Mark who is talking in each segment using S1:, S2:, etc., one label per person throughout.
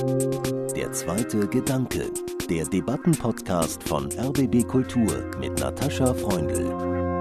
S1: Der zweite Gedanke, der Debattenpodcast von RBB Kultur mit Natascha Freundl.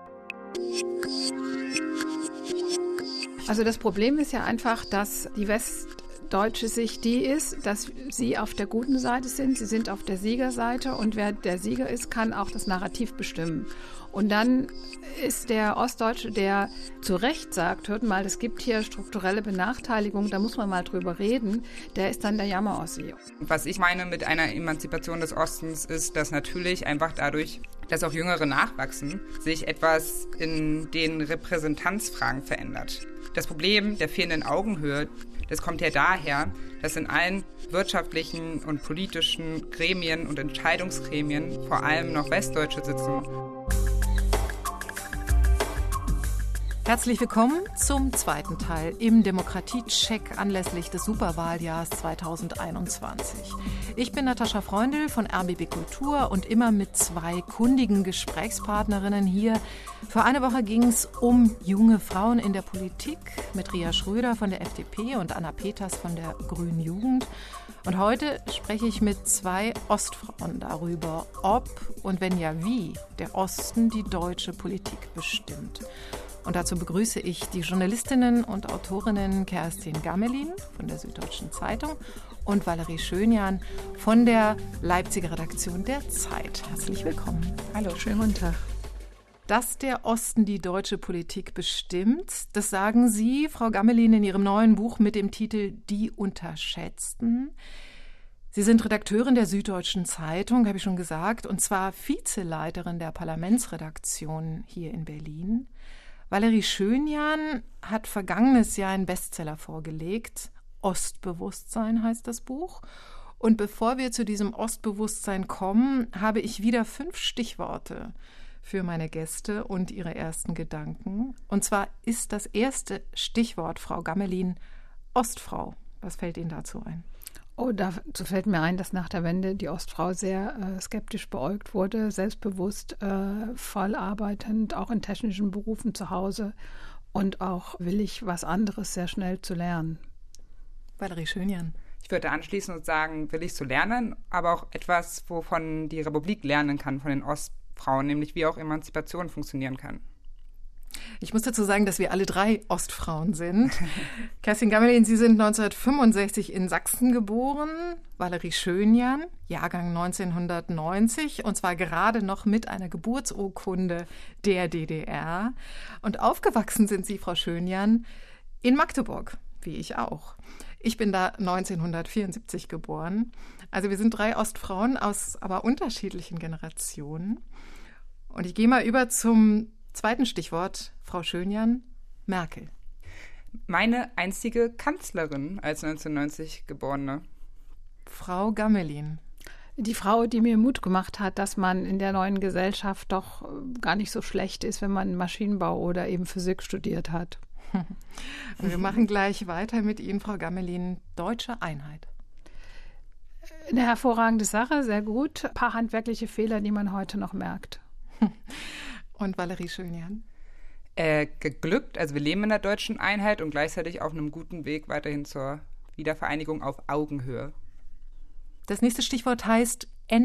S2: Also das Problem ist ja einfach, dass die westdeutsche Sicht die ist, dass sie auf der guten Seite sind, sie sind auf der Siegerseite und wer der Sieger ist, kann auch das Narrativ bestimmen. Und dann ist der Ostdeutsche, der zu Recht sagt, hört mal, es gibt hier strukturelle Benachteiligung, da muss man mal drüber reden, der ist dann der Jammer-Ossi.
S3: Was ich meine mit einer Emanzipation des Ostens ist, dass natürlich einfach dadurch, dass auch Jüngere nachwachsen, sich etwas in den Repräsentanzfragen verändert. Das Problem der fehlenden Augenhöhe, das kommt ja daher, dass in allen wirtschaftlichen und politischen Gremien und Entscheidungsgremien vor allem noch Westdeutsche sitzen.
S4: Herzlich willkommen zum zweiten Teil im Demokratie-Check anlässlich des Superwahljahrs 2021. Ich bin Natascha Freundl von RBB Kultur und immer mit zwei kundigen Gesprächspartnerinnen hier. Für eine Woche ging es um junge Frauen in der Politik mit Ria Schröder von der FDP und Anna Peters von der Grünen Jugend. Und heute spreche ich mit zwei Ostfrauen darüber, ob und wenn ja wie der Osten die deutsche Politik bestimmt. Und dazu begrüße ich die Journalistinnen und Autorinnen Kerstin Gammelin von der Süddeutschen Zeitung und Valerie Schönjan von der Leipziger Redaktion der Zeit. Herzlich willkommen.
S2: Hallo, schönen guten Tag.
S4: Dass der Osten die deutsche Politik bestimmt, das sagen Sie, Frau Gammelin, in Ihrem neuen Buch mit dem Titel Die Unterschätzten. Sie sind Redakteurin der Süddeutschen Zeitung, habe ich schon gesagt, und zwar Vizeleiterin der Parlamentsredaktion hier in Berlin. Valerie Schönjan hat vergangenes Jahr einen Bestseller vorgelegt. Ostbewusstsein heißt das Buch. Und bevor wir zu diesem Ostbewusstsein kommen, habe ich wieder 5 Stichworte für meine Gäste und ihre ersten Gedanken. Und zwar ist das erste Stichwort, Frau Gammelin, Ostfrau. Was fällt Ihnen dazu ein?
S2: Oh, dazu fällt mir ein, dass nach der Wende die Ostfrau sehr skeptisch beäugt wurde, selbstbewusst, voll arbeitend, auch in technischen Berufen zu Hause und auch willig, was anderes sehr schnell zu lernen.
S4: Valerie Schönjan.
S3: Ich würde anschließen und sagen, willig zu lernen, aber auch etwas, wovon die Republik lernen kann von den Ostfrauen, nämlich wie auch Emanzipation funktionieren kann.
S4: Ich muss dazu sagen, dass wir alle 3 Ostfrauen sind. Kerstin Gammelin, Sie sind 1965 in Sachsen geboren. Valerie Schönjan, Jahrgang 1990, und zwar gerade noch mit einer Geburtsurkunde der DDR. Und aufgewachsen sind Sie, Frau Schönjan, in Magdeburg, wie ich auch. Ich bin da 1974 geboren. Also wir sind 3 Ostfrauen aus aber unterschiedlichen Generationen. Und ich gehe mal über zum zweiten Stichwort, Frau Schönjan, Merkel.
S3: Meine einzige Kanzlerin als 1990 Geborene.
S4: Frau Gammelin.
S2: Die Frau, die mir Mut gemacht hat, dass man in der neuen Gesellschaft doch gar nicht so schlecht ist, wenn man Maschinenbau oder eben Physik studiert hat.
S4: Wir machen gleich weiter mit Ihnen, Frau Gammelin. Deutsche Einheit.
S2: Eine hervorragende Sache, sehr gut. Ein paar handwerkliche Fehler, die man heute noch merkt.
S4: Und Valerie Schönjan?
S3: Geglückt, also wir leben in der deutschen Einheit und gleichzeitig auf einem guten Weg weiterhin zur Wiedervereinigung auf Augenhöhe.
S4: Das nächste Stichwort heißt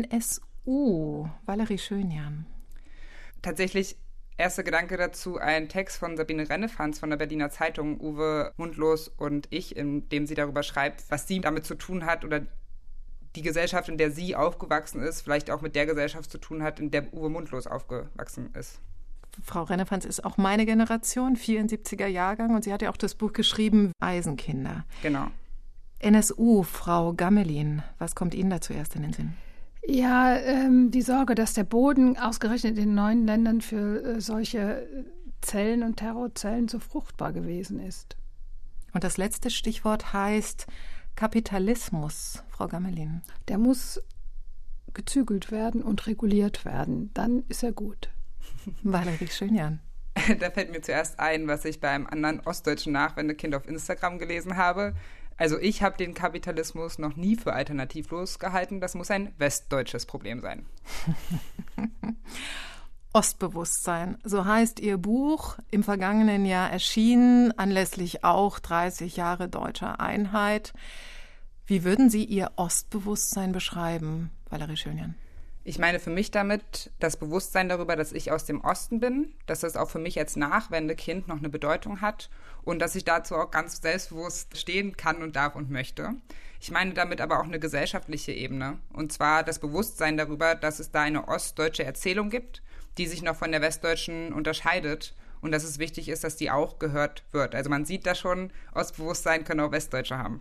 S4: NSU. Valerie Schönjan.
S3: Tatsächlich, erster Gedanke dazu, ein Text von Sabine Rennefanz von der Berliner Zeitung, Uwe Mundlos und ich, in dem sie darüber schreibt, was sie damit zu tun hat oder die Gesellschaft, in der sie aufgewachsen ist, vielleicht auch mit der Gesellschaft zu tun hat, in der Uwe Mundlos aufgewachsen ist.
S4: Frau Rennefanz ist auch meine Generation, 74er Jahrgang, und sie hat ja auch das Buch geschrieben, Waisenkinder.
S3: Genau.
S4: NSU, Frau Gammelin, was kommt Ihnen da zuerst in den Sinn?
S2: Ja, die Sorge, dass der Boden ausgerechnet in neuen Ländern für solche Zellen und Terrorzellen so fruchtbar gewesen ist.
S4: Und das letzte Stichwort heißt Kapitalismus, Frau Gammelin.
S2: Der muss gezügelt werden und reguliert werden. Dann ist er gut.
S4: Valerie Schönjan.
S3: Da fällt mir zuerst ein, was ich bei einem anderen ostdeutschen Nachwendekind auf Instagram gelesen habe. Also ich habe den Kapitalismus noch nie für alternativlos gehalten. Das muss ein westdeutsches Problem sein.
S4: Ostbewusstsein, so heißt Ihr Buch, im vergangenen Jahr erschienen, anlässlich auch 30 Jahre deutscher Einheit. Wie würden Sie Ihr Ostbewusstsein beschreiben, Valerie Schönjan?
S3: Ich meine für mich damit das Bewusstsein darüber, dass ich aus dem Osten bin, dass das auch für mich als Nachwendekind noch eine Bedeutung hat und dass ich dazu auch ganz selbstbewusst stehen kann und darf und möchte. Ich meine damit aber auch eine gesellschaftliche Ebene, und zwar das Bewusstsein darüber, dass es da eine ostdeutsche Erzählung gibt, die sich noch von der westdeutschen unterscheidet und dass es wichtig ist, dass die auch gehört wird. Also man sieht da schon, Ostbewusstsein können auch Westdeutsche haben.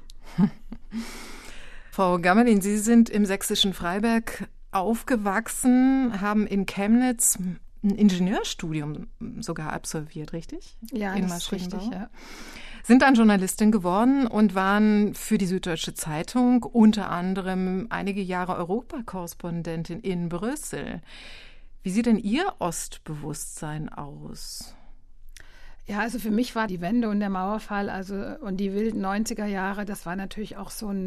S4: Frau Gamelin, Sie sind im sächsischen Freiberg aufgewachsen, haben in Chemnitz ein Ingenieurstudium sogar absolviert, richtig?
S2: Ja, das ist richtig, ja.
S4: Sind dann Journalistin geworden und waren für die Süddeutsche Zeitung unter anderem einige Jahre Europakorrespondentin in Brüssel. Wie sieht denn Ihr Ostbewusstsein aus?
S2: Ja, also für mich war die Wende und der Mauerfall, und die wilden 90er Jahre, das war natürlich auch so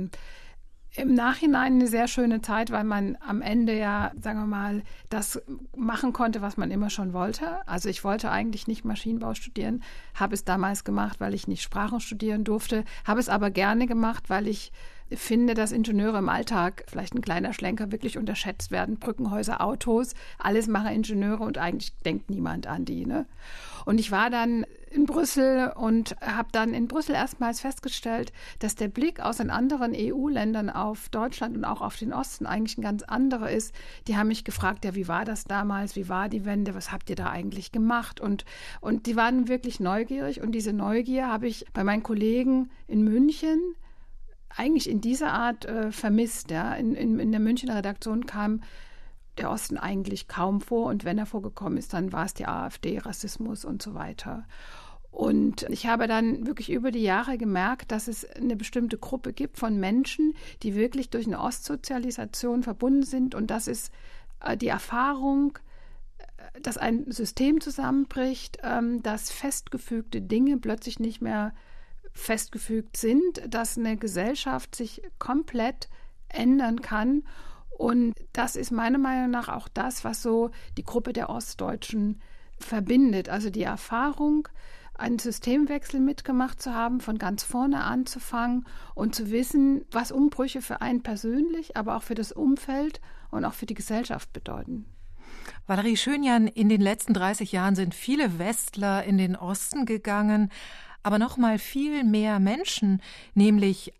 S2: im Nachhinein eine sehr schöne Zeit, weil man am Ende ja, sagen wir mal, das machen konnte, was man immer schon wollte. Also ich wollte eigentlich nicht Maschinenbau studieren, habe es damals gemacht, weil ich nicht Sprachen studieren durfte, habe es aber gerne gemacht, weil ich finde, dass Ingenieure im Alltag, vielleicht ein kleiner Schlenker, wirklich unterschätzt werden. Brückenhäuser, Autos, alles machen Ingenieure und eigentlich denkt niemand an die. Ne? Und ich war dann in Brüssel und habe dann in Brüssel erstmals festgestellt, dass der Blick aus den anderen EU-Ländern auf Deutschland und auch auf den Osten eigentlich ein ganz anderer ist. Die haben mich gefragt, ja, wie war das damals, wie war die Wende, was habt ihr da eigentlich gemacht? Und die waren wirklich neugierig und diese Neugier habe ich bei meinen Kollegen in München eigentlich in dieser Art vermisst. Ja. In der Münchner Redaktion kam der Osten eigentlich kaum vor und wenn er vorgekommen ist, dann war es die AfD, Rassismus und so weiter. Und ich habe dann wirklich über die Jahre gemerkt, dass es eine bestimmte Gruppe gibt von Menschen, die wirklich durch eine Ostsozialisation verbunden sind und das ist die Erfahrung, dass ein System zusammenbricht, dass festgefügte Dinge plötzlich nicht mehr festgefügt sind, dass eine Gesellschaft sich komplett ändern kann. Und das ist meiner Meinung nach auch das, was so die Gruppe der Ostdeutschen verbindet. Also die Erfahrung, einen Systemwechsel mitgemacht zu haben, von ganz vorne anzufangen und zu wissen, was Umbrüche für einen persönlich, aber auch für das Umfeld und auch für die Gesellschaft bedeuten.
S4: Valerie Schönjan, in den letzten 30 Jahren sind viele Westler in den Osten gegangen, aber noch mal viel mehr Menschen, nämlich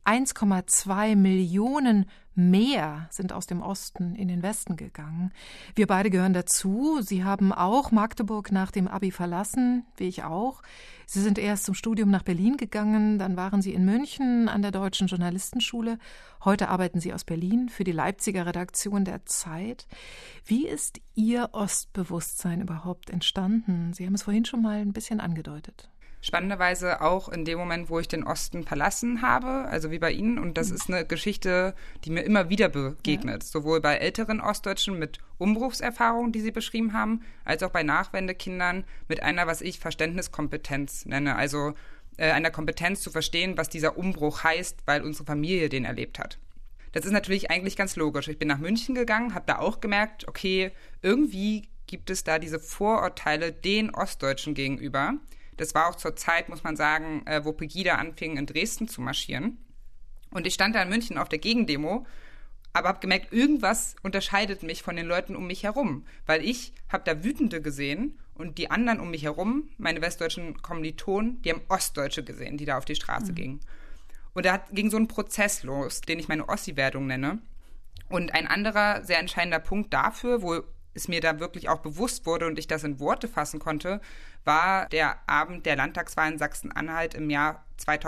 S4: 1,2 Millionen mehr sind aus dem Osten in den Westen gegangen. Wir beide gehören dazu. Sie haben auch Magdeburg nach dem Abi verlassen, wie ich auch. Sie sind erst zum Studium nach Berlin gegangen, dann waren Sie in München an der Deutschen Journalistenschule. Heute arbeiten Sie aus Berlin für die Leipziger Redaktion der Zeit. Wie ist Ihr Ostbewusstsein überhaupt entstanden? Sie haben es vorhin schon mal ein bisschen angedeutet.
S3: Spannenderweise auch in dem Moment, wo ich den Osten verlassen habe, also wie bei Ihnen. Und das ist eine Geschichte, die mir immer wieder begegnet. Ja. Sowohl bei älteren Ostdeutschen mit Umbruchserfahrungen, die Sie beschrieben haben, als auch bei Nachwendekindern mit einer, was ich Verständniskompetenz nenne. Also einer Kompetenz zu verstehen, was dieser Umbruch heißt, weil unsere Familie den erlebt hat. Das ist natürlich eigentlich ganz logisch. Ich bin nach München gegangen, habe da auch gemerkt, okay, irgendwie gibt es da diese Vorurteile den Ostdeutschen gegenüber. Das war auch zur Zeit, muss man sagen, wo Pegida anfing, in Dresden zu marschieren. Und ich stand da in München auf der Gegendemo, aber habe gemerkt, irgendwas unterscheidet mich von den Leuten um mich herum. Weil ich habe da Wütende gesehen und die anderen um mich herum, meine westdeutschen Kommilitonen, die haben Ostdeutsche gesehen, die da auf die Straße gingen. Und da ging so ein Prozess los, den ich meine Ossi-Werdung nenne. Und ein anderer sehr entscheidender Punkt dafür, wo es mir da wirklich auch bewusst wurde und ich das in Worte fassen konnte, war der Abend der Landtagswahl in Sachsen-Anhalt im Jahr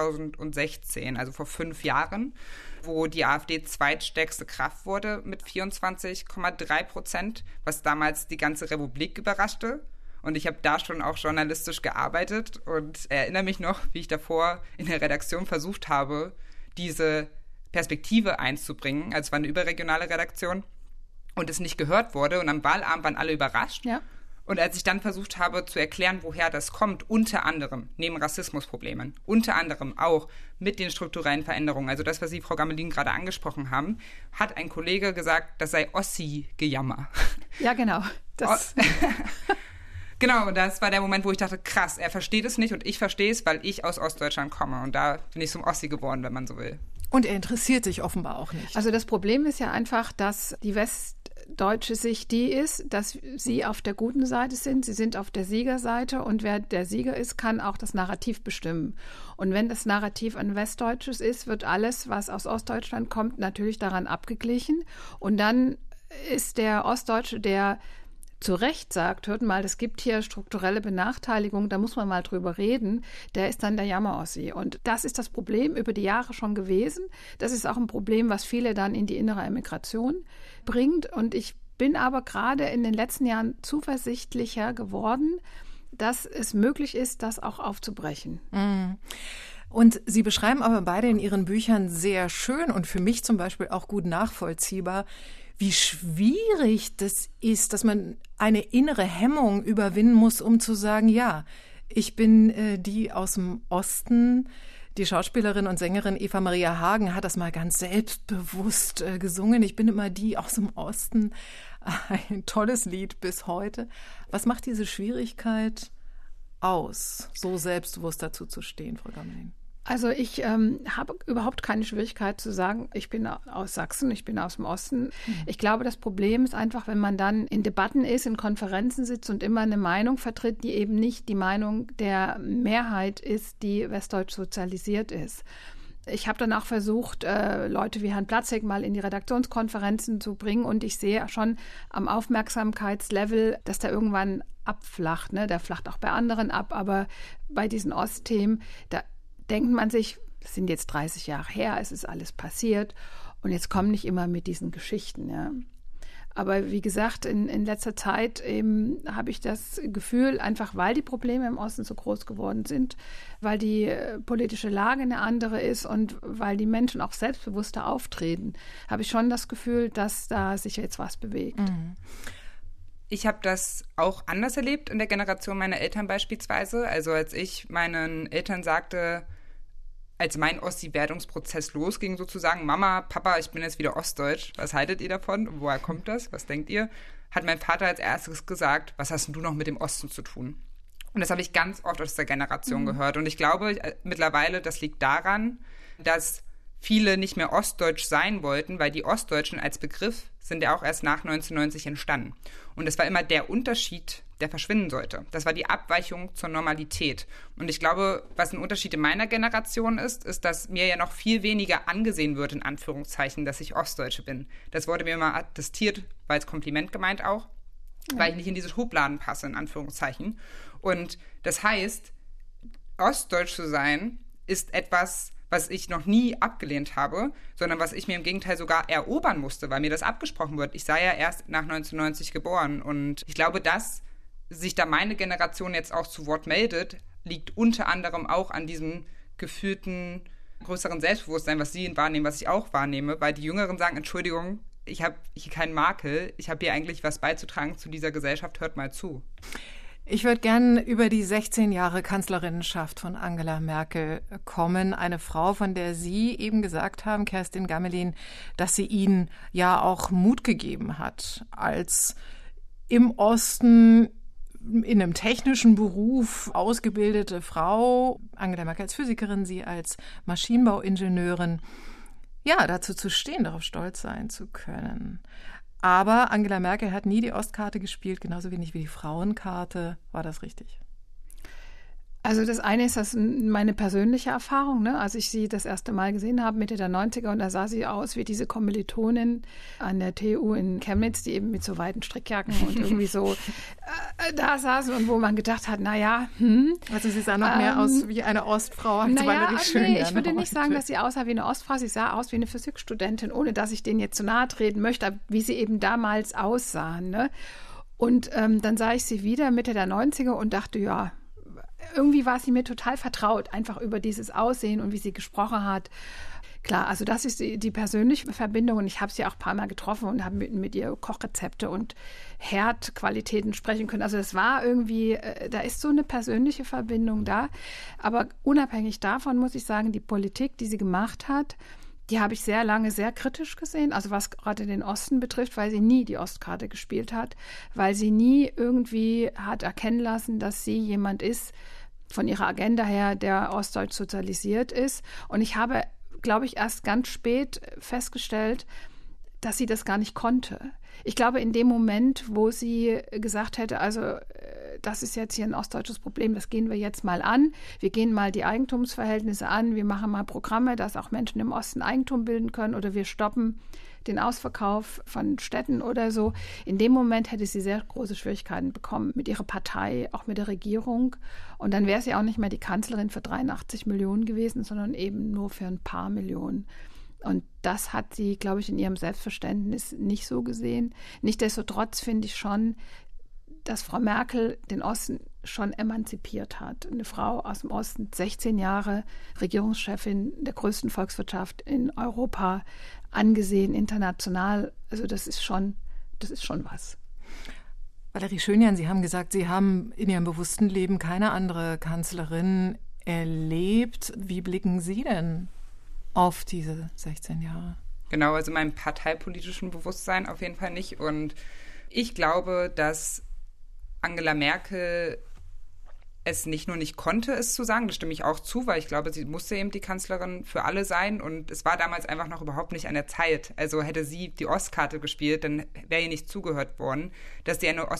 S3: 2016, also vor 5 Jahren, wo die AfD zweitstärkste Kraft wurde mit 24,3%, was damals die ganze Republik überraschte. Und ich habe da schon auch journalistisch gearbeitet und erinnere mich noch, wie ich davor in der Redaktion versucht habe, diese Perspektive einzubringen. Also es war eine überregionale Redaktion. Und es nicht gehört wurde. Und am Wahlabend waren alle überrascht. Ja. Und als ich dann versucht habe zu erklären, woher das kommt, unter anderem neben Rassismusproblemen, unter anderem auch mit den strukturellen Veränderungen, also das, was Sie, Frau Gamelin, gerade angesprochen haben, hat ein Kollege gesagt, das sei Ossi-Gejammer.
S2: Ja, genau.
S3: Genau, und das war der Moment, wo ich dachte, krass, er versteht es nicht und ich verstehe es, weil ich aus Ostdeutschland komme. Und da bin ich zum Ossi geworden, wenn man so will.
S4: Und er interessiert sich offenbar auch nicht.
S2: Also das Problem ist ja einfach, dass die westdeutsche Sicht die ist, dass sie auf der guten Seite sind. Sie sind auf der Siegerseite und wer der Sieger ist, kann auch das Narrativ bestimmen. Und wenn das Narrativ ein westdeutsches ist, wird alles, was aus Ostdeutschland kommt, natürlich daran abgeglichen. Und dann ist der Ostdeutsche, der zu Recht sagt, hört mal, es gibt hier strukturelle Benachteiligung, da muss man mal drüber reden, der ist dann der Jammer-Ossi. Und das ist das Problem über die Jahre schon gewesen. Das ist auch ein Problem, was viele dann in die innere Emigration bringt. Und ich bin aber gerade in den letzten Jahren zuversichtlicher geworden, dass es möglich ist, das auch aufzubrechen.
S4: Und Sie beschreiben aber beide in Ihren Büchern sehr schön und für mich zum Beispiel auch gut nachvollziehbar, wie schwierig das ist, dass man eine innere Hemmung überwinden muss, um zu sagen, ja, ich bin die aus dem Osten. Die Schauspielerin und Sängerin Eva Maria Hagen hat das mal ganz selbstbewusst gesungen. Ich bin immer die aus dem Osten. Ein tolles Lied bis heute. Was macht diese Schwierigkeit aus, so selbstbewusst dazu zu stehen, Frau Gamelin?
S2: Also ich habe überhaupt keine Schwierigkeit zu sagen, ich bin aus Sachsen, ich bin aus dem Osten. Ich glaube, das Problem ist einfach, wenn man dann in Debatten ist, in Konferenzen sitzt und immer eine Meinung vertritt, die eben nicht die Meinung der Mehrheit ist, die westdeutsch sozialisiert ist. Ich habe dann auch versucht, Leute wie Herrn Platzek mal in die Redaktionskonferenzen zu bringen und ich sehe schon am Aufmerksamkeitslevel, dass der irgendwann abflacht. Ne? Der flacht auch bei anderen ab, aber bei diesen Ostthemen, da denkt man sich, das sind jetzt 30 Jahre her, es ist alles passiert und jetzt kommen nicht immer mit diesen Geschichten. Ja. Aber wie gesagt, in letzter Zeit habe ich das Gefühl, einfach weil die Probleme im Osten so groß geworden sind, weil die politische Lage eine andere ist und weil die Menschen auch selbstbewusster auftreten, habe ich schon das Gefühl, dass da sich jetzt was bewegt.
S4: Mhm.
S3: Ich habe das auch anders erlebt in der Generation meiner Eltern beispielsweise. Also als ich meinen Eltern sagte, als mein Ossi-Werdungsprozess losging sozusagen, Mama, Papa, ich bin jetzt wieder ostdeutsch, was haltet ihr davon? Woher kommt das? Was denkt ihr? Hat mein Vater als erstes gesagt, was hast denn du noch mit dem Osten zu tun? Und das habe ich ganz oft aus der Generation gehört. Und ich glaube mittlerweile, das liegt daran, dass viele nicht mehr ostdeutsch sein wollten, weil die Ostdeutschen als Begriff sind ja auch erst nach 1990 entstanden. Und es war immer der Unterschied, der verschwinden sollte. Das war die Abweichung zur Normalität. Und ich glaube, was ein Unterschied in meiner Generation ist, dass mir ja noch viel weniger angesehen wird, in Anführungszeichen, dass ich Ostdeutsche bin. Das wurde mir immer attestiert, weil es Kompliment gemeint auch, weil ich nicht in diese Schubladen passe, in Anführungszeichen. Und das heißt, ostdeutsch zu sein, ist etwas, was ich noch nie abgelehnt habe, sondern was ich mir im Gegenteil sogar erobern musste, weil mir das abgesprochen wird. Ich sei ja erst nach 1990 geboren und ich glaube, dass sich da meine Generation jetzt auch zu Wort meldet, liegt unter anderem auch an diesem gefühlten größeren Selbstbewusstsein, was Sie wahrnehmen, was ich auch wahrnehme, weil die Jüngeren sagen, Entschuldigung, ich habe hier keinen Makel, ich habe hier eigentlich was beizutragen zu dieser Gesellschaft, hört mal zu.
S4: Ich würde gerne über die 16 Jahre Kanzlerinnenschaft von Angela Merkel kommen. Eine Frau, von der Sie eben gesagt haben, Kerstin Gamelin, dass sie Ihnen ja auch Mut gegeben hat, als im Osten in einem technischen Beruf ausgebildete Frau, Angela Merkel als Physikerin, Sie als Maschinenbauingenieurin, ja, dazu zu stehen, darauf stolz sein zu können. Aber Angela Merkel hat nie die Ostkarte gespielt, genauso wenig wie die Frauenkarte. War das richtig?
S2: Also das eine ist das meine persönliche Erfahrung, ne? Als ich sie das erste Mal gesehen habe, Mitte der 90er, und da sah sie aus wie diese Kommilitonin an der TU in Chemnitz, die eben mit so weiten Strickjacken und irgendwie so da saß und wo man gedacht hat, naja,
S4: Also sie sah noch mehr aus wie eine Ostfrau, als
S2: ich würde nicht sagen, dass sie aussah wie eine Ostfrau, sie sah aus wie eine Physikstudentin, ohne dass ich denen jetzt zu nahe treten möchte, wie sie eben damals aussahen, ne? Und dann sah ich sie wieder Mitte der 90er und dachte, ja, irgendwie war sie mir total vertraut, einfach über dieses Aussehen und wie sie gesprochen hat. Klar, also das ist die persönliche Verbindung und ich habe sie auch ein paar Mal getroffen und habe mit ihr Kochrezepte und Herdqualitäten sprechen können. Also das war irgendwie, da ist so eine persönliche Verbindung da. Aber unabhängig davon muss ich sagen, die Politik, die sie gemacht hat, die habe ich sehr lange sehr kritisch gesehen, also was gerade den Osten betrifft, weil sie nie die Ostkarte gespielt hat, weil sie nie irgendwie hat erkennen lassen, dass sie jemand ist, von ihrer Agenda her, der ostdeutsch sozialisiert ist. Und ich habe glaube ich, erst ganz spät festgestellt, dass sie das gar nicht konnte. Ich glaube, in dem Moment, wo sie gesagt hätte, also das ist jetzt hier ein ostdeutsches Problem, das gehen wir jetzt mal an. Wir gehen mal die Eigentumsverhältnisse an, wir machen mal Programme, dass auch Menschen im Osten Eigentum bilden können oder wir stoppen den Ausverkauf von Städten oder so. In dem Moment hätte sie sehr große Schwierigkeiten bekommen mit ihrer Partei, auch mit der Regierung. Und dann wäre sie auch nicht mehr die Kanzlerin für 83 Millionen gewesen, sondern eben nur für ein paar Millionen. Und das hat sie, glaube ich, in ihrem Selbstverständnis nicht so gesehen. Nichtsdestotrotz finde ich schon, dass Frau Merkel den Osten schon emanzipiert hat. Eine Frau aus dem Osten, 16 Jahre, Regierungschefin der größten Volkswirtschaft in Europa, angesehen international. Also das ist schon was.
S4: Valerie Schönjan, Sie haben gesagt, Sie haben in Ihrem bewussten Leben keine andere Kanzlerin erlebt. Wie blicken Sie denn auf diese 16 Jahre?
S3: Genau, also meinem parteipolitischen Bewusstsein auf jeden Fall nicht. Und ich glaube, dass Angela Merkel es nicht nur nicht konnte, es zu sagen, das stimme ich auch zu, weil ich glaube, sie musste eben die Kanzlerin für alle sein und es war damals einfach noch überhaupt nicht an der Zeit. Also hätte sie die Ostkarte gespielt, dann wäre ihr nicht zugehört worden. Dass sie eine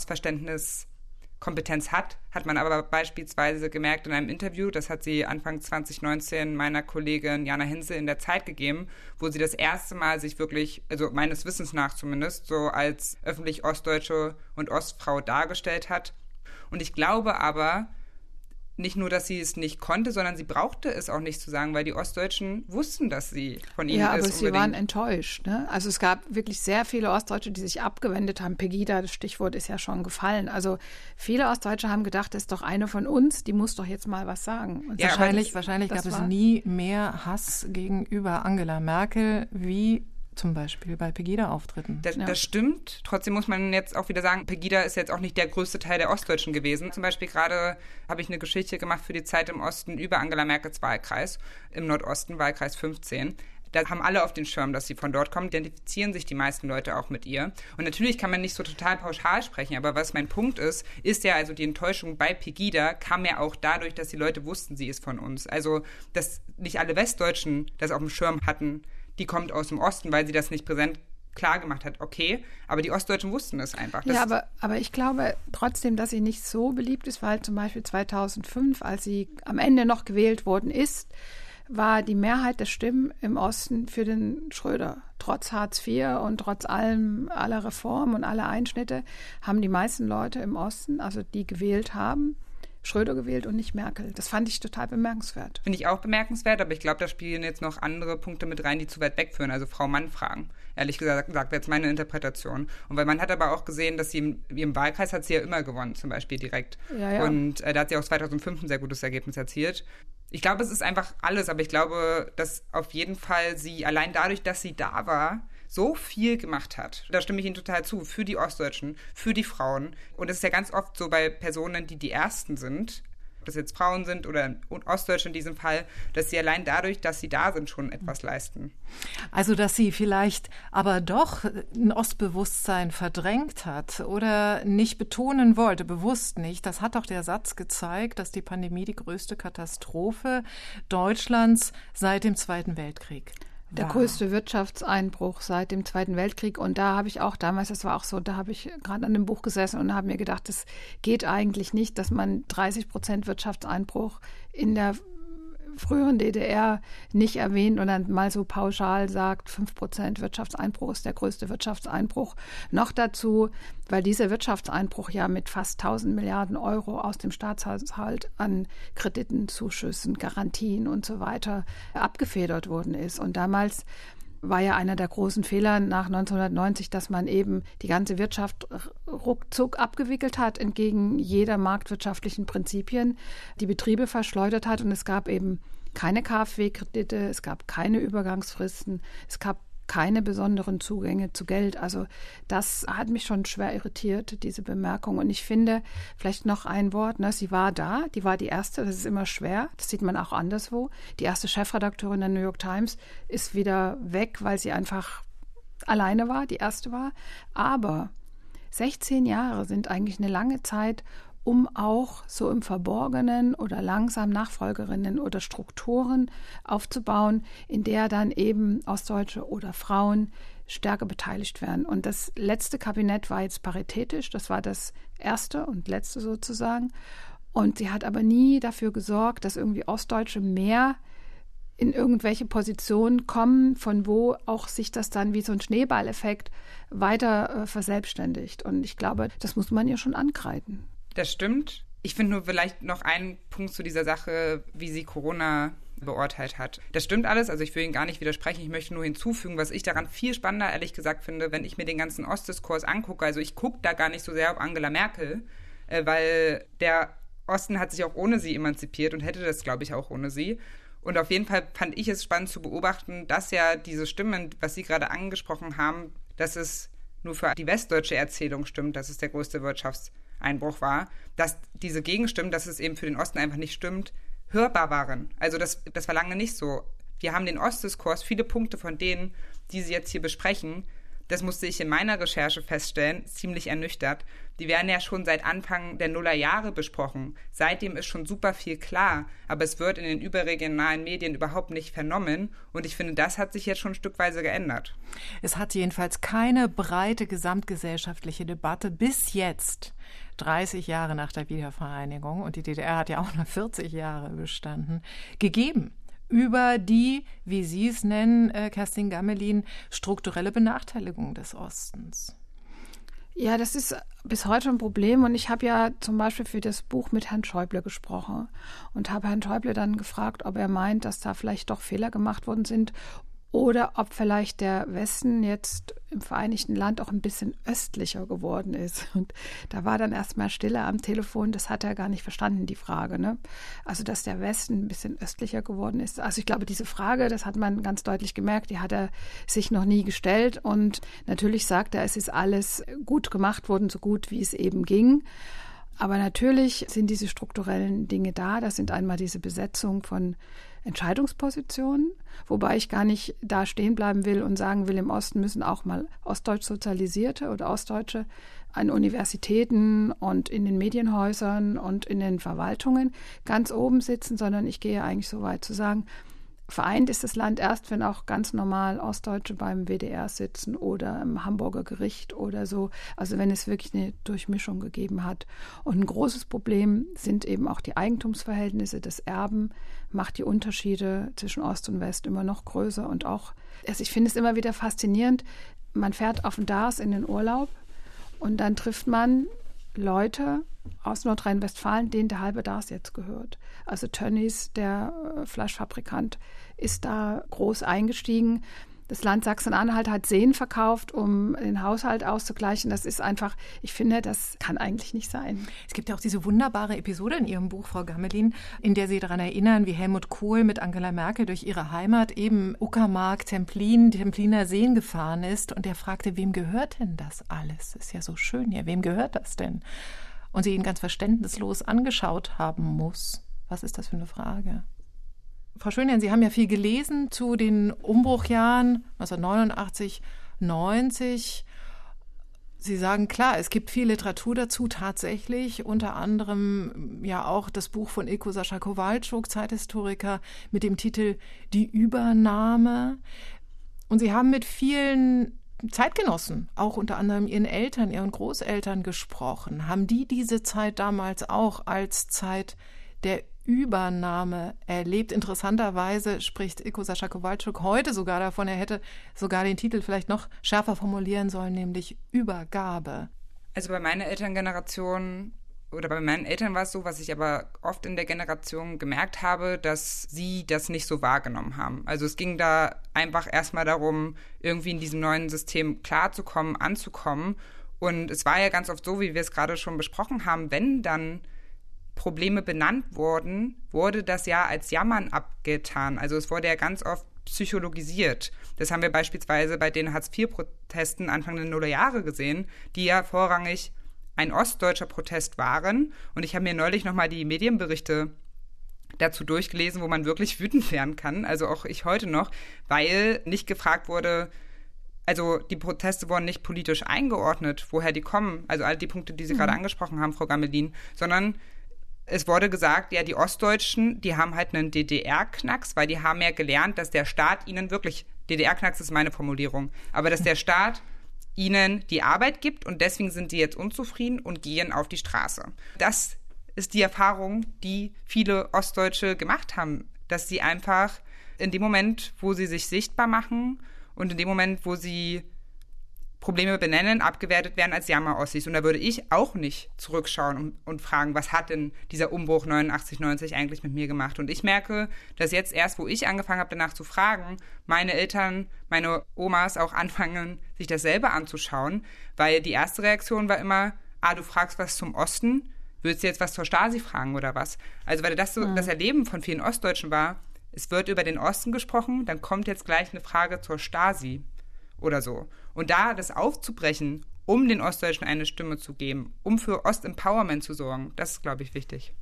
S3: Ostverständniskompetenz hat man aber beispielsweise gemerkt in einem Interview, das hat sie Anfang 2019 meiner Kollegin Jana Hinze in der Zeit gegeben, wo sie das erste Mal sich wirklich, also meines Wissens nach zumindest, so als öffentlich Ostdeutsche und Ostfrau dargestellt hat. Und ich glaube aber, nicht nur, dass sie es nicht konnte, sondern sie brauchte es auch nicht zu sagen, weil die Ostdeutschen wussten, dass sie von ihnen ist.
S2: Ja, aber sie waren enttäuscht. Ne? Also es gab wirklich sehr viele Ostdeutsche, die sich abgewendet haben. Pegida, das Stichwort ist ja schon gefallen. Also viele Ostdeutsche haben gedacht, das ist doch eine von uns, die muss doch jetzt mal was sagen. Und
S4: ja, wahrscheinlich gab es nie mehr Hass gegenüber Angela Merkel wie zum Beispiel bei Pegida-Auftritten.
S3: Das stimmt. Trotzdem muss man jetzt auch wieder sagen, Pegida ist jetzt auch nicht der größte Teil der Ostdeutschen gewesen. Zum Beispiel gerade habe ich eine Geschichte gemacht für die Zeit im Osten über Angela Merkels Wahlkreis, im Nordosten, Wahlkreis 15. Da haben alle auf den Schirm, dass sie von dort kommt, identifizieren sich die meisten Leute auch mit ihr. Und natürlich kann man nicht so total pauschal sprechen, aber was mein Punkt ist ja, also die Enttäuschung bei Pegida kam ja auch dadurch, dass die Leute wussten, sie ist von uns. Also, dass nicht alle Westdeutschen das auf dem Schirm hatten, die kommt aus dem Osten, weil sie das nicht präsent klar gemacht hat, okay, aber die Ostdeutschen wussten es einfach.
S2: Ja, aber ich glaube trotzdem, dass sie nicht so beliebt ist, weil zum Beispiel 2005, als sie am Ende noch gewählt worden ist, war die Mehrheit der Stimmen im Osten für den Schröder. Trotz Hartz IV und trotz aller Reformen und aller Einschnitte haben die meisten Leute im Osten, also die gewählt haben, Schröder gewählt und nicht Merkel. Das fand ich total bemerkenswert.
S3: Finde ich auch bemerkenswert, aber ich glaube, da spielen jetzt noch andere Punkte mit rein, die zu weit wegführen. Also Frau-Mann-Fragen. Ehrlich gesagt, sagt jetzt meine Interpretation. Und weil man hat aber auch gesehen, dass sie im Wahlkreis hat sie ja immer gewonnen, zum Beispiel direkt. Ja. Und da hat sie auch 2005 ein sehr gutes Ergebnis erzielt. Ich glaube, es ist einfach alles, aber ich glaube, dass auf jeden Fall sie allein dadurch, dass sie da war, so viel gemacht hat. Da stimme ich Ihnen total zu. Für die Ostdeutschen, für die Frauen. Und es ist ja ganz oft so bei Personen, die Ersten sind, ob das jetzt Frauen sind oder Ostdeutsche in diesem Fall, dass sie allein dadurch, dass sie da sind, schon etwas leisten.
S4: Also, dass sie vielleicht aber doch ein Ostbewusstsein verdrängt hat oder nicht betonen wollte, bewusst nicht. Das hat doch der Satz gezeigt, dass die Pandemie die größte Katastrophe Deutschlands seit dem Zweiten Weltkrieg
S2: der größte Wirtschaftseinbruch seit dem Zweiten Weltkrieg. Und da habe ich auch damals, das war auch so, da habe ich gerade an dem Buch gesessen und habe mir gedacht, das geht eigentlich nicht, dass man 30% Wirtschaftseinbruch in der früheren DDR nicht erwähnt und dann mal so pauschal sagt, 5% Wirtschaftseinbruch ist der größte Wirtschaftseinbruch. Noch dazu, weil dieser Wirtschaftseinbruch ja mit fast 1.000 Milliarden Euro aus dem Staatshaushalt an Krediten, Zuschüssen, Garantien und so weiter abgefedert worden ist. Und damals war ja einer der großen Fehler nach 1990, dass man eben die ganze Wirtschaft ruckzuck abgewickelt hat, entgegen jeder marktwirtschaftlichen Prinzipien, die Betriebe verschleudert hat und es gab eben keine KfW-Kredite, es gab keine Übergangsfristen, es gab keine besonderen Zugänge zu Geld. Also das hat mich schon schwer irritiert, diese Bemerkung. Und ich finde, vielleicht noch ein Wort, ne, sie war da, die war die Erste, das ist immer schwer, das sieht man auch anderswo. Die erste Chefredakteurin der New York Times ist wieder weg, weil sie einfach alleine war, die Erste war. Aber 16 Jahre sind eigentlich eine lange Zeit, um auch so im Verborgenen oder langsam Nachfolgerinnen oder Strukturen aufzubauen, in der dann eben Ostdeutsche oder Frauen stärker beteiligt werden. Und das letzte Kabinett war jetzt paritätisch, das war das erste und letzte sozusagen. Und sie hat aber nie dafür gesorgt, dass irgendwie Ostdeutsche mehr in irgendwelche Positionen kommen, von wo auch sich das dann wie so ein Schneeballeffekt weiter verselbstständigt. Und ich glaube, das muss man ihr schon ankreiden.
S3: Das stimmt. Ich finde nur vielleicht noch einen Punkt zu dieser Sache, wie sie Corona beurteilt hat. Das stimmt alles, also ich will Ihnen gar nicht widersprechen, ich möchte nur hinzufügen, was ich daran viel spannender, ehrlich gesagt, finde, wenn ich mir den ganzen Ostdiskurs angucke. Also ich gucke da gar nicht so sehr auf Angela Merkel, weil der Osten hat sich auch ohne sie emanzipiert und hätte das, glaube ich, auch ohne sie. Und auf jeden Fall fand ich es spannend zu beobachten, dass ja diese Stimmen, was Sie gerade angesprochen haben, dass es nur für die westdeutsche Erzählung stimmt, dass es der größte Wirtschaftseinbruch war, dass diese Gegenstimmen, dass es eben für den Osten einfach nicht stimmt, hörbar waren. Also das war lange nicht so. Wir haben den Ostdiskurs, viele Punkte von denen, die Sie jetzt hier besprechen, das musste ich in meiner Recherche feststellen, ziemlich ernüchtert. Die werden ja schon seit Anfang der Nullerjahre besprochen. Seitdem ist schon super viel klar, aber es wird in den überregionalen Medien überhaupt nicht vernommen. Und ich finde, das hat sich jetzt schon stückweise geändert.
S4: Es hat jedenfalls keine breite gesamtgesellschaftliche Debatte bis jetzt, 30 Jahre nach der Wiedervereinigung, und die DDR hat ja auch noch 40 Jahre bestanden, gegeben. Über die, wie Sie es nennen, Kerstin Gammelin, strukturelle Benachteiligung des Ostens.
S2: Ja, das ist bis heute ein Problem. Und ich habe ja zum Beispiel für das Buch mit Herrn Schäuble gesprochen und habe Herrn Schäuble dann gefragt, ob er meint, dass da vielleicht doch Fehler gemacht worden sind oder ob vielleicht der Westen jetzt im Vereinigten Land auch ein bisschen östlicher geworden ist. Und da war dann erstmal Stille am Telefon. Das hat er gar nicht verstanden, die Frage, ne? Also, dass der Westen ein bisschen östlicher geworden ist. Also, ich glaube, diese Frage, das hat man ganz deutlich gemerkt, die hat er sich noch nie gestellt. Und natürlich sagt er, es ist alles gut gemacht worden, so gut wie es eben ging. Aber natürlich sind diese strukturellen Dinge da. Das sind einmal diese Besetzung von Entscheidungspositionen, wobei ich gar nicht da stehen bleiben will und sagen will, im Osten müssen auch mal ostdeutsch Sozialisierte oder Ostdeutsche an Universitäten und in den Medienhäusern und in den Verwaltungen ganz oben sitzen, sondern ich gehe eigentlich so weit zu sagen, vereint ist das Land erst, wenn auch ganz normal Ostdeutsche beim WDR sitzen oder im Hamburger Gericht oder so. Also wenn es wirklich eine Durchmischung gegeben hat. Und ein großes Problem sind eben auch die Eigentumsverhältnisse. Das Erben macht die Unterschiede zwischen Ost und West immer noch größer. Und auch, also ich finde es immer wieder faszinierend, man fährt auf den Dars in den Urlaub und dann trifft man Leute aus Nordrhein-Westfalen, denen der halbe Dars jetzt gehört. Also Tönnies, der Fleischfabrikant, ist da groß eingestiegen. Das Land Sachsen-Anhalt hat Seen verkauft, um den Haushalt auszugleichen. Das ist einfach, ich finde, das kann eigentlich nicht sein.
S4: Es gibt ja auch diese wunderbare Episode in Ihrem Buch, Frau Gammelin, in der Sie daran erinnern, wie Helmut Kohl mit Angela Merkel durch ihre Heimat, eben Uckermark, Templin, Templiner Seen gefahren ist. Und er fragte, wem gehört denn das alles? Das ist ja so schön hier, wem gehört das denn? Und sie ihn ganz verständnislos angeschaut haben muss. Was ist das für eine Frage? Frau Schönjan, Sie haben ja viel gelesen zu den Umbruchjahren 1989, 90. Sie sagen, klar, es gibt viel Literatur dazu tatsächlich, unter anderem ja auch das Buch von Ilko Sascha Kowalczuk, Zeithistoriker, mit dem Titel Die Übernahme. Und Sie haben mit vielen Zeitgenossen, auch unter anderem Ihren Eltern, Ihren Großeltern gesprochen. Haben die diese Zeit damals auch als Zeit der Übernahme erlebt? Interessanterweise spricht Ilko Sascha Kowalczuk heute sogar davon, er hätte sogar den Titel vielleicht noch schärfer formulieren sollen, nämlich Übergabe.
S3: Also bei meiner Elterngeneration oder bei meinen Eltern war es so, was ich aber oft in der Generation gemerkt habe, dass sie das nicht so wahrgenommen haben. Also es ging da einfach erstmal darum, irgendwie in diesem neuen System klarzukommen, anzukommen. Und es war ja ganz oft so, wie wir es gerade schon besprochen haben, wenn dann Probleme benannt wurden, wurde das ja als Jammern abgetan. Also es wurde ja ganz oft psychologisiert. Das haben wir beispielsweise bei den Hartz-IV-Protesten Anfang der Nullerjahre gesehen, die ja vorrangig ein ostdeutscher Protest waren. Und ich habe mir neulich nochmal die Medienberichte dazu durchgelesen, wo man wirklich wütend werden kann, also auch ich heute noch, weil nicht gefragt wurde, Also die Proteste wurden nicht politisch eingeordnet, woher die kommen, also all die Punkte, die Sie gerade angesprochen haben, Frau Gamelin, sondern es wurde gesagt, ja, die Ostdeutschen, die haben halt einen DDR-Knacks, weil die haben ja gelernt, dass der Staat ihnen wirklich, DDR-Knacks ist meine Formulierung, aber dass der Staat ihnen die Arbeit gibt und deswegen sind sie jetzt unzufrieden und gehen auf die Straße. Das ist die Erfahrung, die viele Ostdeutsche gemacht haben, dass sie einfach in dem Moment, wo sie sich sichtbar machen und in dem Moment, wo sie Probleme benennen, abgewertet werden als Jammer-Ossis. Und da würde ich auch nicht zurückschauen und fragen, was hat denn dieser Umbruch 89, 90 eigentlich mit mir gemacht? Und ich merke, dass jetzt erst, wo ich angefangen habe, danach zu fragen, meine Eltern, meine Omas auch anfangen, sich das selber anzuschauen, weil die erste Reaktion war immer, du fragst was zum Osten, willst du jetzt was zur Stasi fragen oder was? Also weil das so das Erleben von vielen Ostdeutschen war, es wird über den Osten gesprochen, dann kommt jetzt gleich eine Frage zur Stasi oder so. Und da das aufzubrechen, um den Ostdeutschen eine Stimme zu geben, um für Ost-Empowerment zu sorgen, das ist, glaube ich, wichtig.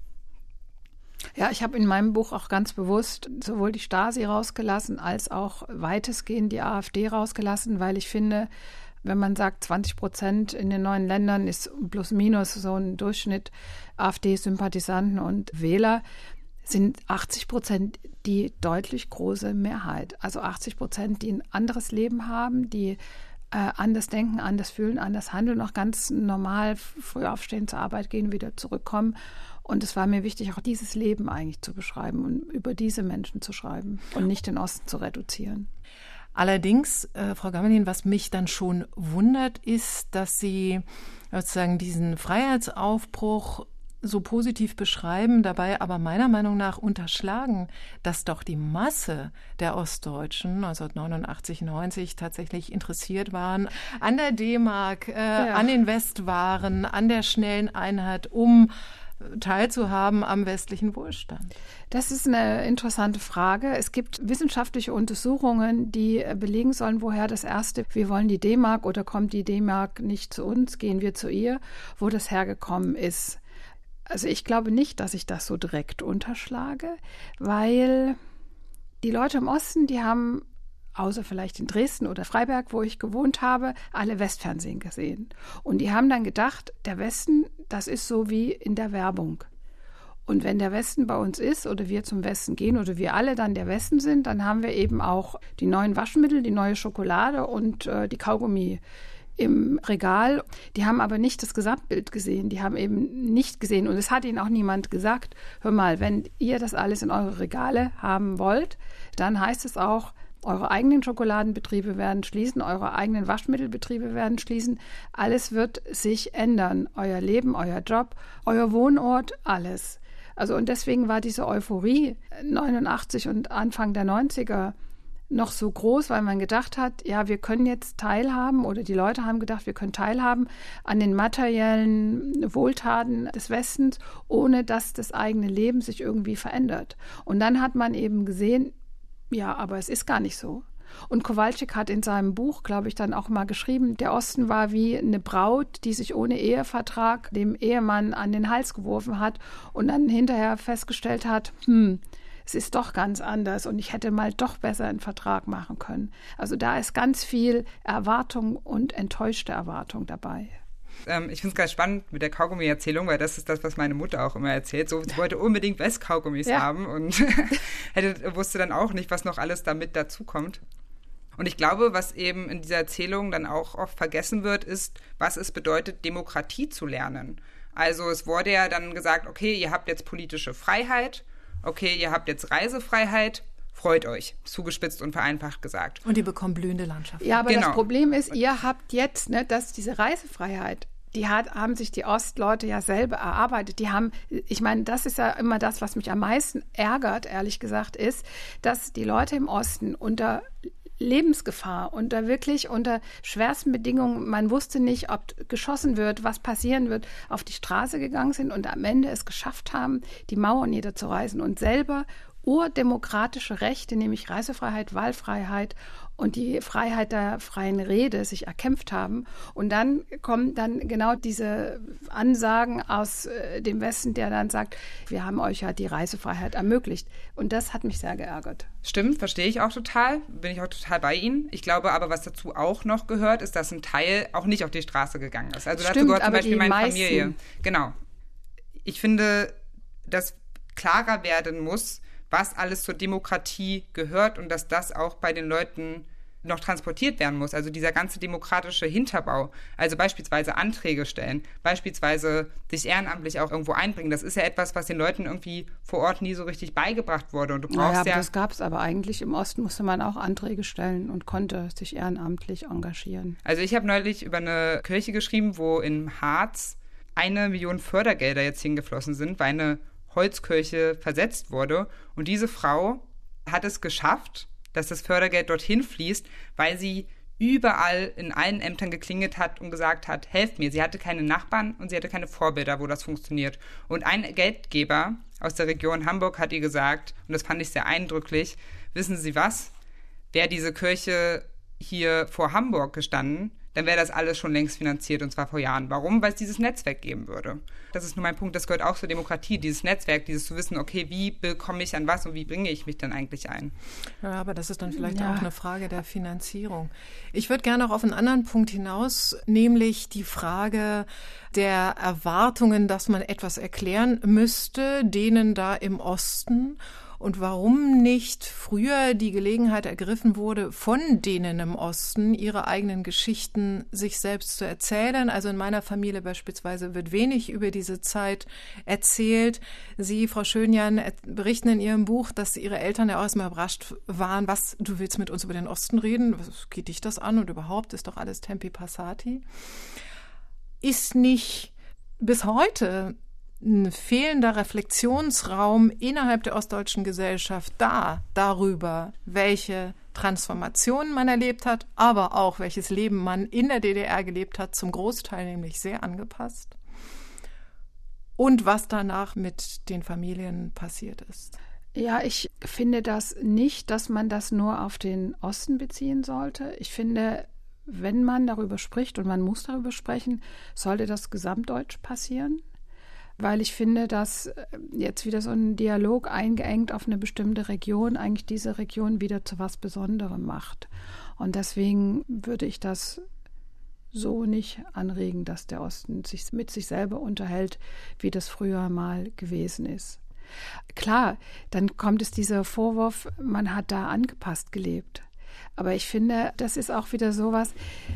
S2: Ja, ich habe in meinem Buch auch ganz bewusst sowohl die Stasi rausgelassen, als auch weitestgehend die AfD rausgelassen, weil ich finde, wenn man sagt, 20% in den neuen Ländern ist plus minus so ein Durchschnitt AfD-Sympathisanten und Wähler, sind 80% die deutlich große Mehrheit. Also 80%, die ein anderes Leben haben, die anders denken, anders fühlen, anders handeln, auch ganz normal früh aufstehen, zur Arbeit gehen, wieder zurückkommen. Und es war mir wichtig, auch dieses Leben eigentlich zu beschreiben und über diese Menschen zu schreiben und nicht den Osten zu reduzieren.
S4: Allerdings, Frau Gamelin, was mich dann schon wundert, ist, dass Sie sozusagen diesen Freiheitsaufbruch so positiv beschreiben, dabei aber meiner Meinung nach unterschlagen, dass doch die Masse der Ostdeutschen 1989, 90 tatsächlich interessiert waren an der D-Mark, an den Westwaren, an der schnellen Einheit, um teilzuhaben am westlichen Wohlstand.
S2: Das ist eine interessante Frage. Es gibt wissenschaftliche Untersuchungen, die belegen sollen, woher das erste, wir wollen die D-Mark oder kommt die D-Mark nicht zu uns, gehen wir zu ihr, wo das hergekommen ist. Also ich glaube nicht, dass ich das so direkt unterschlage, weil die Leute im Osten, die haben, außer vielleicht in Dresden oder Freiberg, wo ich gewohnt habe, alle Westfernsehen gesehen. Und die haben dann gedacht, der Westen, das ist so wie in der Werbung. Und wenn der Westen bei uns ist oder wir zum Westen gehen oder wir alle dann der Westen sind, dann haben wir eben auch die neuen Waschmittel, die neue Schokolade und die Kaugummi im Regal. Die haben aber nicht das Gesamtbild gesehen. Die haben eben nicht gesehen, und es hat ihnen auch niemand gesagt, hör mal, wenn ihr das alles in eure Regale haben wollt, dann heißt es auch, eure eigenen Schokoladenbetriebe werden schließen, eure eigenen Waschmittelbetriebe werden schließen. Alles wird sich ändern. Euer Leben, euer Job, euer Wohnort, alles. Also und deswegen war diese Euphorie 89 und Anfang der 90er noch so groß, weil man gedacht hat, ja, wir können jetzt teilhaben, oder die Leute haben gedacht, wir können teilhaben an den materiellen Wohltaten des Westens, ohne dass das eigene Leben sich irgendwie verändert. Und dann hat man eben gesehen, ja, aber es ist gar nicht so. Und Kowalczyk hat in seinem Buch, glaube ich, dann auch mal geschrieben, der Osten war wie eine Braut, die sich ohne Ehevertrag dem Ehemann an den Hals geworfen hat und dann hinterher festgestellt hat, es ist doch ganz anders und ich hätte mal doch besser einen Vertrag machen können. Also da ist ganz viel Erwartung und enttäuschte Erwartung dabei.
S3: Ich finde es ganz spannend mit der Kaugummi-Erzählung, weil das ist das, was meine Mutter auch immer erzählt. So, sie wollte unbedingt Westkaugummis haben und wusste dann auch nicht, was noch alles damit dazukommt. Und ich glaube, was eben in dieser Erzählung dann auch oft vergessen wird, ist, was es bedeutet, Demokratie zu lernen. Also es wurde ja dann gesagt, okay, ihr habt jetzt politische Freiheit, okay, ihr habt jetzt Reisefreiheit, freut euch, zugespitzt und vereinfacht gesagt.
S4: Und ihr bekommt blühende Landschaften.
S2: Ja, aber das Problem ist, ihr habt jetzt, dass diese Reisefreiheit, haben sich die Ostleute ja selber erarbeitet. Ich meine, das ist ja immer das, was mich am meisten ärgert, ehrlich gesagt, ist, dass die Leute im Osten unter Lebensgefahr, unter schwersten Bedingungen, man wusste nicht, ob geschossen wird, was passieren wird, auf die Straße gegangen sind und am Ende es geschafft haben, die Mauer niederzureißen und selber urdemokratische Rechte, nämlich Reisefreiheit, Wahlfreiheit und die Freiheit der freien Rede sich erkämpft haben. Und dann kommen dann genau diese Ansagen aus dem Westen, der dann sagt, wir haben euch ja die Reisefreiheit ermöglicht. Und das hat mich sehr geärgert.
S3: Stimmt, verstehe ich auch total, bin ich auch total bei Ihnen. Ich glaube aber, was dazu auch noch gehört, ist, dass ein Teil auch nicht auf die Straße gegangen ist. Also dazu gehört zum Beispiel meine Familie. Genau. Ich finde, dass klarer werden muss, was alles zur Demokratie gehört und dass das auch bei den Leuten noch transportiert werden muss. Also dieser ganze demokratische Hinterbau, also beispielsweise Anträge stellen, beispielsweise sich ehrenamtlich auch irgendwo einbringen. Das ist ja etwas, was den Leuten irgendwie vor Ort nie so richtig beigebracht wurde. Und du brauchst
S2: das gab es aber eigentlich. Im Osten musste man auch Anträge stellen und konnte sich ehrenamtlich engagieren.
S3: Also ich habe neulich über eine Kirche geschrieben, wo im Harz 1 Million Fördergelder jetzt hingeflossen sind, weil eine Holzkirche versetzt wurde. Und diese Frau hat es geschafft, dass das Fördergeld dorthin fließt, weil sie überall in allen Ämtern geklingelt hat und gesagt hat, helft mir. Sie hatte keine Nachbarn und sie hatte keine Vorbilder, wo das funktioniert. Und ein Geldgeber aus der Region Hamburg hat ihr gesagt, und das fand ich sehr eindrücklich, wissen Sie was? Wäre diese Kirche hier vor Hamburg gestanden, dann wäre das alles schon längst finanziert, und zwar vor Jahren. Warum? Weil es dieses Netzwerk geben würde. Das ist nur mein Punkt, das gehört auch zur Demokratie, dieses Netzwerk, dieses zu wissen, okay, wie bekomme ich an was und wie bringe ich mich dann eigentlich ein?
S4: Ja, aber das ist dann vielleicht auch eine Frage der Finanzierung. Ich würde gerne auch auf einen anderen Punkt hinaus, nämlich die Frage der Erwartungen, dass man etwas erklären müsste, denen da im Osten. Und warum nicht früher die Gelegenheit ergriffen wurde, von denen im Osten ihre eigenen Geschichten sich selbst zu erzählen. Also in meiner Familie beispielsweise wird wenig über diese Zeit erzählt. Sie, Frau Schönjan, berichten in Ihrem Buch, dass Ihre Eltern ja auch erstmal überrascht waren. Was, du willst mit uns über den Osten reden? Was geht dich das an? Und überhaupt ist doch alles Tempi Passati. Ist nicht bis heute ein fehlender Reflexionsraum innerhalb der ostdeutschen Gesellschaft darüber, welche Transformationen man erlebt hat, aber auch welches Leben man in der DDR gelebt hat, zum Großteil nämlich sehr angepasst, und was danach mit den Familien passiert ist.
S2: Ja, ich finde das nicht, dass man das nur auf den Osten beziehen sollte. Ich finde, wenn man darüber spricht, und man muss darüber sprechen, sollte das gesamtdeutsch passieren. Weil ich finde, dass jetzt wieder so ein Dialog eingeengt auf eine bestimmte Region eigentlich diese Region wieder zu was Besonderem macht. Und deswegen würde ich das so nicht anregen, dass der Osten sich mit sich selber unterhält, wie das früher mal gewesen ist. Klar, dann kommt es dieser Vorwurf, man hat da angepasst gelebt. Aber ich finde, das ist auch wieder sowas,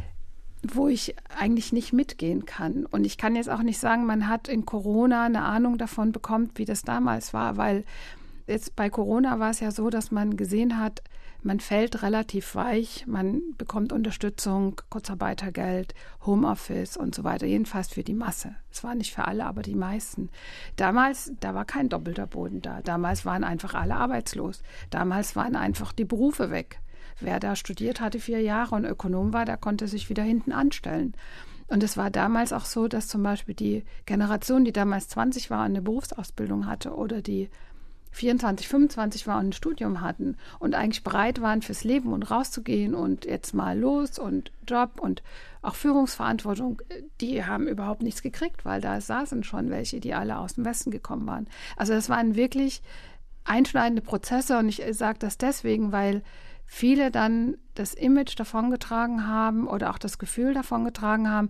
S2: wo ich eigentlich nicht mitgehen kann. Und ich kann jetzt auch nicht sagen, man hat in Corona eine Ahnung davon bekommen, wie das damals war, weil jetzt bei Corona war es ja so, dass man gesehen hat, man fällt relativ weich, man bekommt Unterstützung, Kurzarbeitergeld, Homeoffice und so weiter, jedenfalls für die Masse. Es war nicht für alle, aber die meisten. Damals, da war kein doppelter Boden da. Damals waren einfach alle arbeitslos. Damals waren einfach die Berufe weg. Wer da studiert hatte 4 Jahre und Ökonom war, der konnte sich wieder hinten anstellen. Und es war damals auch so, dass zum Beispiel die Generation, die damals 20 war und eine Berufsausbildung hatte oder die 24, 25 war und ein Studium hatten und eigentlich bereit waren fürs Leben und rauszugehen und jetzt mal los und Job und auch Führungsverantwortung, die haben überhaupt nichts gekriegt, weil da saßen schon welche, die alle aus dem Westen gekommen waren. Also das waren wirklich einschneidende Prozesse, und ich sage das deswegen, weil viele dann das Image davongetragen haben oder auch das Gefühl davongetragen haben,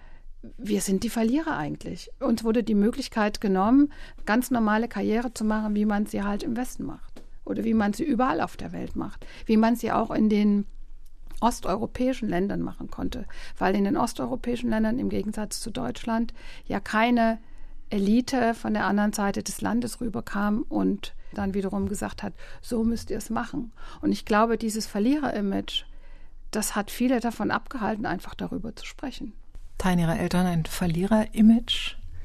S2: wir sind die Verlierer eigentlich. Uns wurde die Möglichkeit genommen, ganz normale Karriere zu machen, wie man sie halt im Westen macht oder wie man sie überall auf der Welt macht, wie man sie auch in den osteuropäischen Ländern machen konnte, weil in den osteuropäischen Ländern im Gegensatz zu Deutschland ja keine Elite von der anderen Seite des Landes rüberkam und dann wiederum gesagt hat, so müsst ihr es machen. Und ich glaube, dieses Verlierer-Image, das hat viele davon abgehalten, einfach darüber zu sprechen.
S4: Teilen Ihre Eltern ein Verlierer-Image?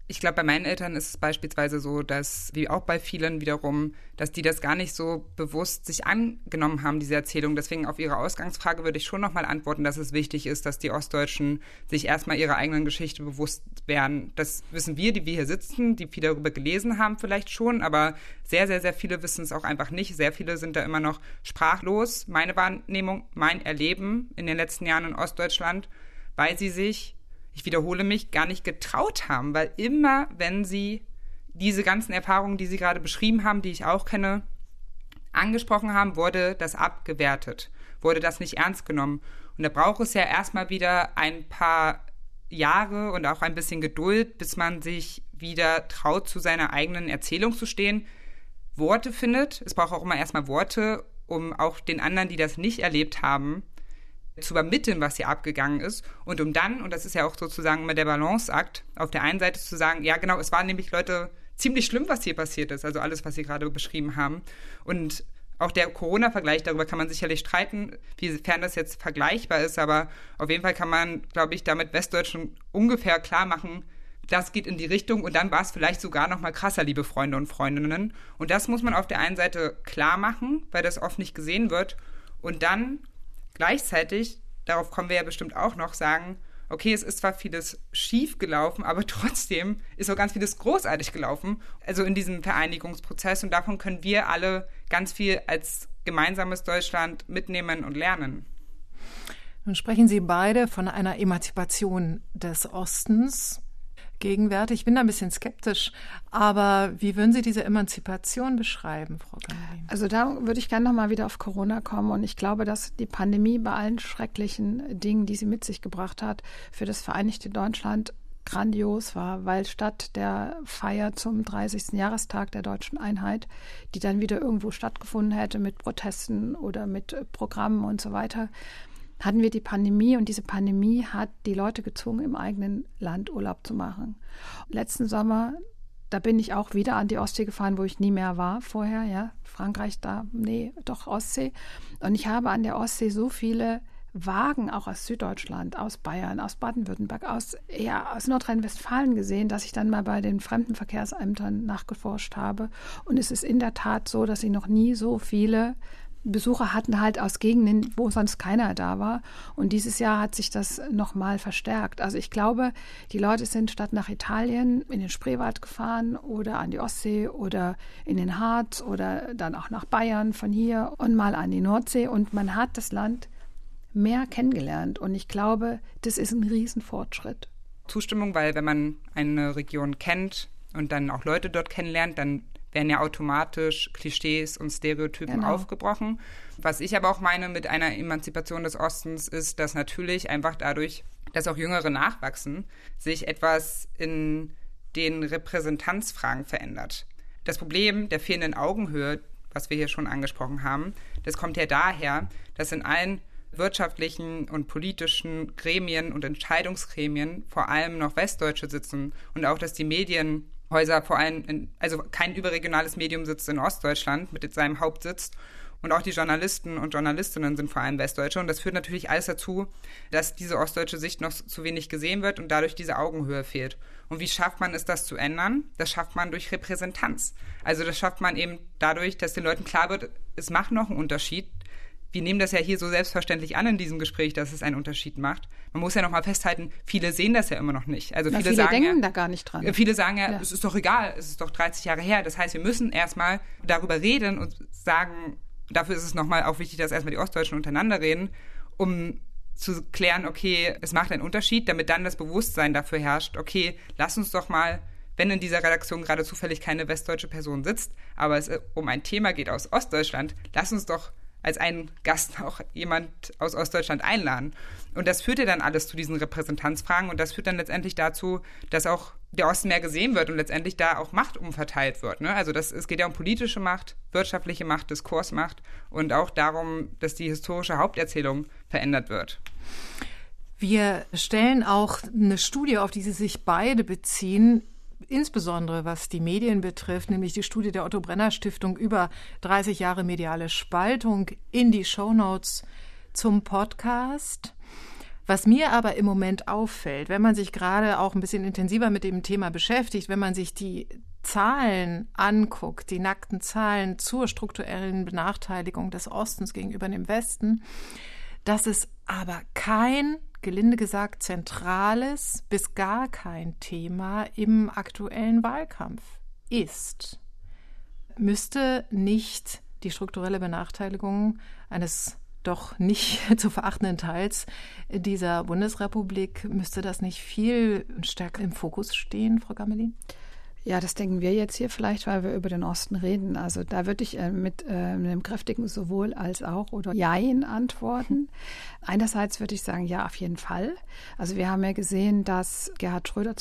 S3: Ich glaube, bei meinen Eltern ist es beispielsweise so, dass, wie auch bei vielen wiederum, dass die das gar nicht so bewusst sich angenommen haben, diese Erzählung. Deswegen auf Ihre Ausgangsfrage würde ich schon nochmal antworten, dass es wichtig ist, dass die Ostdeutschen sich erstmal ihrer eigenen Geschichte bewusst werden. Das wissen wir, die wir hier sitzen, die viel darüber gelesen haben vielleicht schon, aber sehr, sehr, sehr viele wissen es auch einfach nicht. Sehr viele sind da immer noch sprachlos. Meine Wahrnehmung, mein Erleben in den letzten Jahren in Ostdeutschland, weil sie sich, ich wiederhole mich, gar nicht getraut haben, weil immer, wenn sie diese ganzen Erfahrungen, die Sie gerade beschrieben haben, die ich auch kenne, angesprochen haben, wurde das abgewertet, wurde das nicht ernst genommen. Und da braucht es ja erstmal wieder ein paar Jahre und auch ein bisschen Geduld, bis man sich wieder traut, zu seiner eigenen Erzählung zu stehen, Worte findet. Es braucht auch immer erstmal Worte, um auch den anderen, die das nicht erlebt haben, zu übermitteln, was hier abgegangen ist und um dann, und das ist ja auch sozusagen immer der Balanceakt, auf der einen Seite zu sagen, ja genau, es war nämlich, Leute, ziemlich schlimm, was hier passiert ist, also alles, was Sie gerade beschrieben haben. Und auch der Corona-Vergleich, darüber kann man sicherlich streiten, wiefern das jetzt vergleichbar ist, aber auf jeden Fall kann man, glaube ich, damit Westdeutschen ungefähr klar machen, das geht in die Richtung und dann war es vielleicht sogar noch mal krasser, liebe Freunde und Freundinnen. Und das muss man auf der einen Seite klar machen, weil das oft nicht gesehen wird und dann gleichzeitig, darauf kommen wir ja bestimmt auch noch, sagen, okay, es ist zwar vieles schief gelaufen, aber trotzdem ist auch ganz vieles großartig gelaufen, also in diesem Vereinigungsprozess. Und davon können wir alle ganz viel als gemeinsames Deutschland mitnehmen und lernen.
S4: Nun sprechen Sie beide von einer Emanzipation des Ostens. Gegenwärtig. Ich bin da ein bisschen skeptisch, aber wie würden Sie diese Emanzipation beschreiben, Frau Gammelin?
S2: Also da würde ich gerne nochmal wieder auf Corona kommen und ich glaube, dass die Pandemie bei allen schrecklichen Dingen, die sie mit sich gebracht hat, für das vereinigte Deutschland grandios war, weil statt der Feier zum 30. Jahrestag der deutschen Einheit, die dann wieder irgendwo stattgefunden hätte mit Protesten oder mit Programmen und so weiter, hatten wir die Pandemie und diese Pandemie hat die Leute gezwungen, im eigenen Land Urlaub zu machen. Letzten Sommer, da bin ich auch wieder an die Ostsee gefahren, wo ich nie mehr war vorher, ja, Frankreich doch Ostsee. Und ich habe an der Ostsee so viele Wagen, auch aus Süddeutschland, aus Bayern, aus Baden-Württemberg, aus Nordrhein-Westfalen gesehen, dass ich dann mal bei den Fremdenverkehrsämtern nachgeforscht habe. Und es ist in der Tat so, dass sie noch nie so viele Besucher hatten halt aus Gegenden, wo sonst keiner da war. Und dieses Jahr hat sich das nochmal verstärkt. Also ich glaube, die Leute sind statt nach Italien in den Spreewald gefahren oder an die Ostsee oder in den Harz oder dann auch nach Bayern von hier und mal an die Nordsee. Und man hat das Land mehr kennengelernt. Und ich glaube, das ist ein Riesenfortschritt.
S3: Zustimmung, weil wenn man eine Region kennt und dann auch Leute dort kennenlernt, dann werden ja automatisch Klischees und Stereotypen aufgebrochen. Was ich aber auch meine mit einer Emanzipation des Ostens ist, dass natürlich einfach dadurch, dass auch Jüngere nachwachsen, sich etwas in den Repräsentanzfragen verändert. Das Problem der fehlenden Augenhöhe, was wir hier schon angesprochen haben, das kommt ja daher, dass in allen wirtschaftlichen und politischen Gremien und Entscheidungsgremien vor allem noch Westdeutsche sitzen und auch, dass die Medienhäuser vor allem, also kein überregionales Medium sitzt in Ostdeutschland mit seinem Hauptsitz und auch die Journalisten und Journalistinnen sind vor allem Westdeutsche und das führt natürlich alles dazu, dass diese ostdeutsche Sicht noch zu wenig gesehen wird und dadurch diese Augenhöhe fehlt. Und wie schafft man es, das zu ändern? Das schafft man durch Repräsentanz. Also das schafft man eben dadurch, dass den Leuten klar wird, es macht noch einen Unterschied. Wir nehmen das ja hier so selbstverständlich an in diesem Gespräch, dass es einen Unterschied macht. Man muss ja noch mal festhalten, viele sehen das ja immer noch nicht. Also viele sagen
S2: denken da gar nicht dran.
S3: Viele sagen ja, es ist doch egal, es ist doch 30 Jahre her. Das heißt, wir müssen erstmal darüber reden und sagen, dafür ist es nochmal auch wichtig, dass erstmal die Ostdeutschen untereinander reden, um zu klären, okay, es macht einen Unterschied, damit dann das Bewusstsein dafür herrscht, okay, lass uns doch mal, wenn in dieser Redaktion gerade zufällig keine westdeutsche Person sitzt, aber es um ein Thema geht aus Ostdeutschland, lass uns doch als einen Gast auch jemand aus Ostdeutschland einladen. Und das führt ja dann alles zu diesen Repräsentanzfragen und das führt dann letztendlich dazu, dass auch der Osten mehr gesehen wird und letztendlich da auch Macht umverteilt wird. Ne? Also es geht ja um politische Macht, wirtschaftliche Macht, Diskursmacht und auch darum, dass die historische Haupterzählung verändert wird.
S4: Wir stellen auch eine Studie, auf die Sie sich beide beziehen, insbesondere was die Medien betrifft, nämlich die Studie der Otto-Brenner-Stiftung über 30 Jahre mediale Spaltung in die Shownotes zum Podcast. Was mir aber im Moment auffällt, wenn man sich gerade auch ein bisschen intensiver mit dem Thema beschäftigt, wenn man sich die Zahlen anguckt, die nackten Zahlen zur strukturellen Benachteiligung des Ostens gegenüber dem Westen, dass es aber kein, gelinde gesagt, zentrales bis gar kein Thema im aktuellen Wahlkampf ist. Müsste nicht die strukturelle Benachteiligung eines doch nicht zu verachtenden Teils dieser Bundesrepublik, müsste das nicht viel stärker im Fokus stehen, Frau Gamelin?
S2: Ja, das denken wir jetzt hier vielleicht, weil wir über den Osten reden. Also da würde ich mit einem kräftigen sowohl als auch oder Jein antworten. Einerseits würde ich sagen, ja, auf jeden Fall. Also wir haben ja gesehen, dass Gerhard Schröder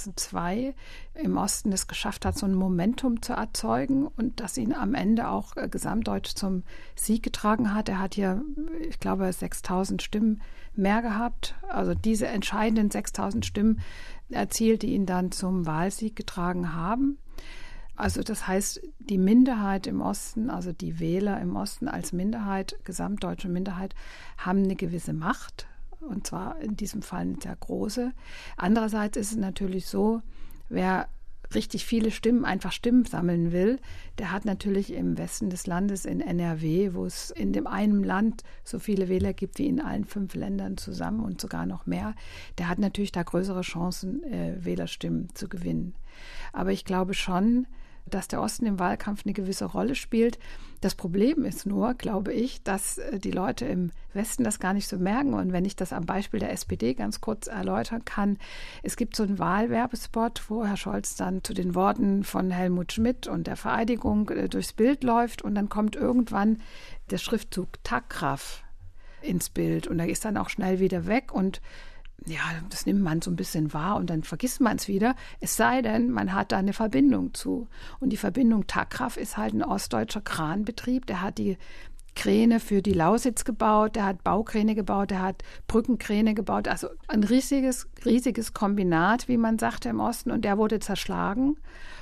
S2: 2002 im Osten es geschafft hat, so ein Momentum zu erzeugen und das ihn am Ende auch gesamtdeutsch zum Sieg getragen hat. Er hat hier, ich glaube, 6.000 Stimmen mehr gehabt. Also diese entscheidenden 6.000 Stimmen erzielt, die ihn dann zum Wahlsieg getragen haben. Also das heißt, die Minderheit im Osten, also die Wähler im Osten als Minderheit, gesamtdeutsche Minderheit, haben eine gewisse Macht, und zwar in diesem Fall eine sehr große. Andererseits ist es natürlich so, wer richtig viele Stimmen, einfach Stimmen sammeln will, der hat natürlich im Westen des Landes in NRW, wo es in dem einen Land so viele Wähler gibt wie in allen 5 Ländern zusammen und sogar noch mehr, der hat natürlich da größere Chancen, Wählerstimmen zu gewinnen. Aber ich glaube schon, dass der Osten im Wahlkampf eine gewisse Rolle spielt. Das Problem ist nur, glaube ich, dass die Leute im Westen das gar nicht so merken. Und wenn ich das am Beispiel der SPD ganz kurz erläutern kann, es gibt so einen Wahlwerbespot, wo Herr Scholz dann zu den Worten von Helmut Schmidt und der Vereidigung durchs Bild läuft und dann kommt irgendwann der Schriftzug Takraf ins Bild und da ist dann auch schnell wieder weg und ja, das nimmt man so ein bisschen wahr und dann vergisst man es wieder. Es sei denn, man hat da eine Verbindung zu. Und die Verbindung Takraf ist halt ein ostdeutscher Kranbetrieb. Der hat die Kräne für die Lausitz gebaut, der hat Baukräne gebaut, der hat Brückenkräne gebaut. Also ein riesiges Kombinat, wie man sagte im Osten. Und der wurde zerschlagen.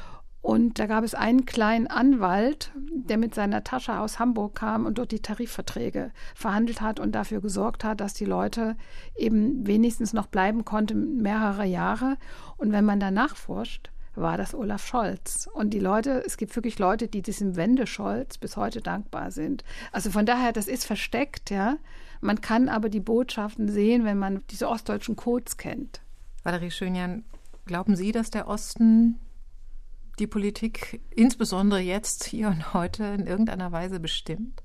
S2: Und da gab es einen kleinen Anwalt, der mit seiner Tasche aus Hamburg kam und dort die Tarifverträge verhandelt hat und dafür gesorgt hat, dass die Leute eben wenigstens noch bleiben konnten mehrere Jahre. Und wenn man danach forscht, war das Olaf Scholz. Und die Leute, es gibt wirklich Leute, die diesem Wende-Scholz bis heute dankbar sind. Also von daher, das ist versteckt, ja. Man kann aber die Botschaften sehen, wenn man diese ostdeutschen Codes kennt.
S4: Valerie Schönjan, glauben Sie, dass der Osten die Politik insbesondere jetzt, hier und heute, in irgendeiner Weise bestimmt?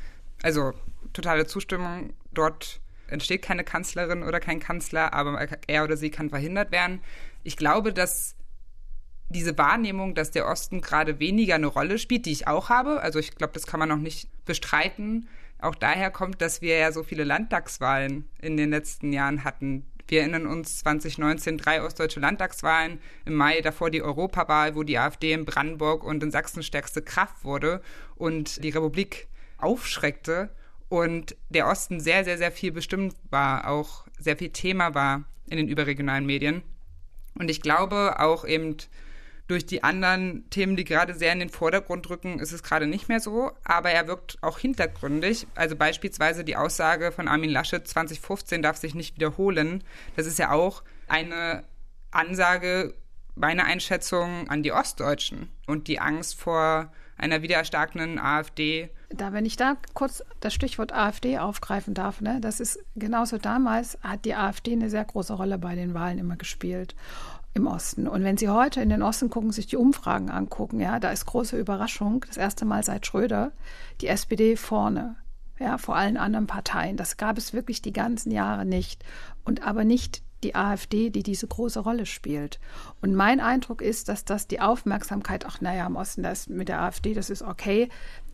S3: Also totale Zustimmung. Dort entsteht keine Kanzlerin oder kein Kanzler, aber er oder sie kann verhindert werden. Ich glaube, dass diese Wahrnehmung, dass der Osten gerade weniger eine Rolle spielt, die ich auch habe, also ich glaube, das kann man noch nicht bestreiten, auch daher kommt, dass wir ja so viele Landtagswahlen in den letzten Jahren hatten. Wir erinnern uns 2019 3 ostdeutsche Landtagswahlen, im Mai davor die Europawahl, wo die AfD in Brandenburg und in Sachsen stärkste Kraft wurde und die Republik aufschreckte und der Osten sehr, sehr, sehr viel bestimmt war, auch sehr viel Thema war in den überregionalen Medien. Und ich glaube auch eben durch die anderen Themen, die gerade sehr in den Vordergrund rücken, ist es gerade nicht mehr so, aber er wirkt auch hintergründig. Also beispielsweise die Aussage von Armin Laschet, 2015 darf sich nicht wiederholen. Das ist ja auch eine Ansage, meine Einschätzung, an die Ostdeutschen und die Angst vor einer wieder erstarkenden AfD.
S2: Wenn ich da kurz das Stichwort AfD aufgreifen darf, ne, das ist genauso damals, hat die AfD eine sehr große Rolle bei den Wahlen immer gespielt im Osten. Und wenn Sie heute in den Osten gucken, sich die Umfragen angucken, ja, da ist große Überraschung, das erste Mal seit Schröder, die SPD vorne, ja, vor allen anderen Parteien. Das gab es wirklich die ganzen Jahre nicht. Und aber nicht die AfD, die diese große Rolle spielt. Und mein Eindruck ist, dass das die Aufmerksamkeit, im Osten, das mit der AfD, das ist okay,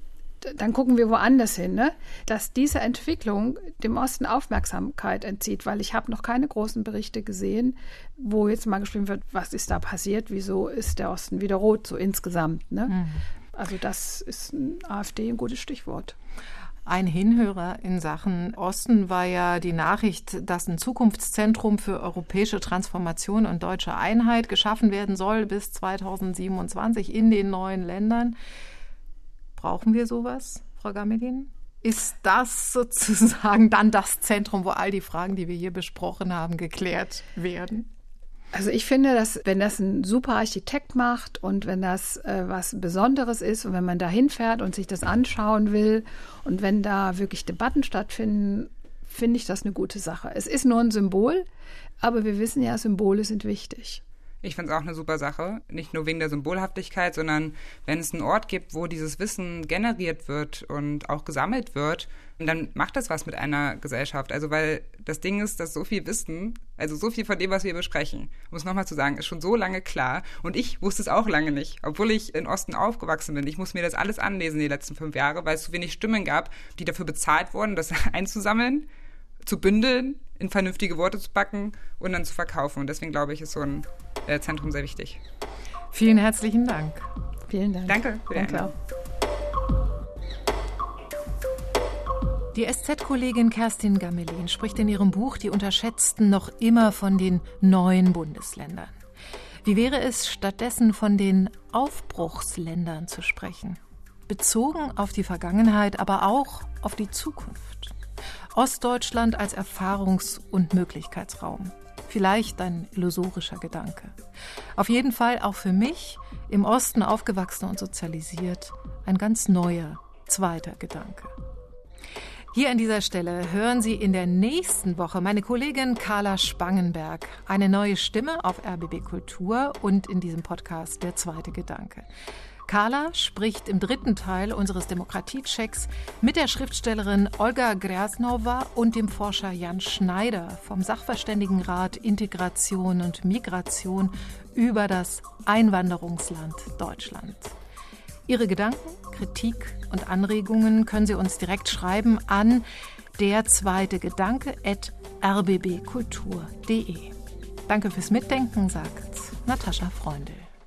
S2: dann gucken wir woanders hin, ne? Dass diese Entwicklung dem Osten Aufmerksamkeit entzieht, weil ich habe noch keine großen Berichte gesehen, wo jetzt mal geschrieben wird, was ist da passiert, wieso ist der Osten wieder rot, so insgesamt, ne? Mhm. Also das ist AfD ein gutes Stichwort.
S4: Ein Hinhörer in Sachen Osten war ja die Nachricht, dass ein Zukunftszentrum für europäische Transformation und deutsche Einheit geschaffen werden soll bis 2027 in den neuen Ländern. Brauchen wir sowas, Frau Gamelin? ist das sozusagen dann das Zentrum, wo all die Fragen, die wir hier besprochen haben, geklärt werden?
S2: Also ich finde, dass wenn das ein super Architekt macht und wenn das was Besonderes ist und wenn man da hinfährt und sich das anschauen will und wenn da wirklich Debatten stattfinden, finde ich das eine gute Sache. Es ist nur ein Symbol, aber wir wissen ja, Symbole sind wichtig.
S3: Ich finde es auch eine super Sache, nicht nur wegen der Symbolhaftigkeit, sondern wenn es einen Ort gibt, wo dieses Wissen generiert wird und auch gesammelt wird, dann macht das was mit einer Gesellschaft. Also weil das Ding ist, dass so viel Wissen, also so viel von dem, was wir besprechen, um es nochmal zu sagen, ist schon so lange klar. Und ich wusste es auch lange nicht, obwohl ich in Osten aufgewachsen bin. Ich muss mir das alles anlesen die letzten 5 Jahre, weil es zu wenig Stimmen gab, die dafür bezahlt wurden, das einzusammeln, zu bündeln, in vernünftige Worte zu packen und dann zu verkaufen. Und deswegen glaube ich, ist so ein Zentrum sehr wichtig.
S4: Vielen herzlichen Dank.
S2: Vielen Dank.
S3: Danke.
S2: Danke.
S4: Die SZ-Kollegin Kerstin Gamelin spricht in ihrem Buch Die Unterschätzten noch immer von den neuen Bundesländern. Wie wäre es stattdessen von den Aufbruchsländern zu sprechen? Bezogen auf die Vergangenheit, aber auch auf die Zukunft. Ostdeutschland als Erfahrungs- und Möglichkeitsraum. Vielleicht ein illusorischer Gedanke. Auf jeden Fall auch für mich, im Osten aufgewachsen und sozialisiert, ein ganz neuer, zweiter Gedanke. Hier an dieser Stelle hören Sie in der nächsten Woche meine Kollegin Carla Spangenberg, eine neue Stimme auf RBB Kultur und in diesem Podcast Der zweite Gedanke. Carla spricht im 3. Teil unseres Demokratiechecks mit der Schriftstellerin Olga Grasnova und dem Forscher Jan Schneider vom Sachverständigenrat Integration und Migration über das Einwanderungsland Deutschland. Ihre Gedanken, Kritik und Anregungen können Sie uns direkt schreiben an derzweitegedanke@rbbkultur.de. Danke fürs Mitdenken, sagt Natascha Freundl.